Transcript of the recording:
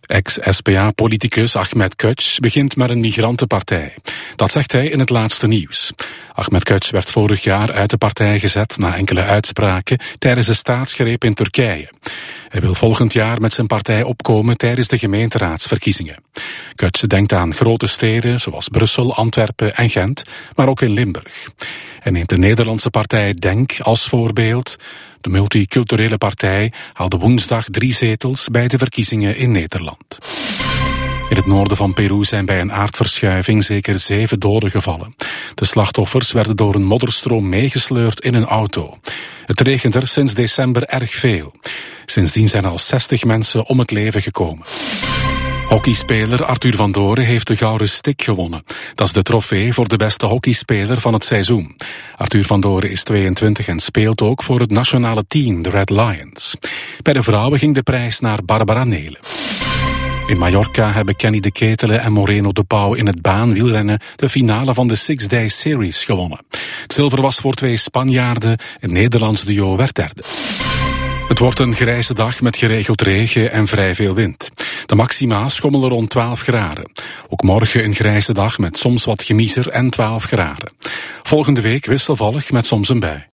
Ex-SPA-politicus Ahmed Köç begint met een migrantenpartij. Dat zegt hij in het laatste nieuws. Ahmed Köç werd vorig jaar uit de partij gezet na enkele uitspraken tijdens de staatsgreep in Turkije. Hij wil volgend jaar met zijn partij opkomen tijdens de gemeenteraadsverkiezingen. Köç denkt aan grote steden zoals Brussel, Antwerpen en Gent, maar ook in Limburg. Hij neemt de Nederlandse partij DENK als voorbeeld. De multiculturele partij haalde woensdag 3 zetels bij de verkiezingen in Nederland. In het noorden van Peru zijn bij een aardverschuiving zeker 7 doden gevallen. De slachtoffers werden door een modderstroom meegesleurd in een auto. Het regent er sinds december erg veel. Sindsdien zijn al 60 mensen om het leven gekomen. Hockeyspeler Arthur van Doren heeft de Gouden Stik gewonnen. Dat is de trofee voor de beste hockeyspeler van het seizoen. Arthur van Doren is 22 en speelt ook voor het nationale team, de Red Lions. Bij de vrouwen ging de prijs naar Barbara Nelen. In Mallorca hebben Kenny de Ketelen en Moreno de Pauw in het baanwielrennen de finale van de Six Day Series gewonnen. Het zilver was voor 2 Spanjaarden, een Nederlands duo werd derde. Het wordt een grijze dag met geregeld regen en vrij veel wind. De maxima schommelen rond 12 graden. Ook morgen een grijze dag met soms wat gemiezer en 12 graden. Volgende week wisselvallig met soms een bui.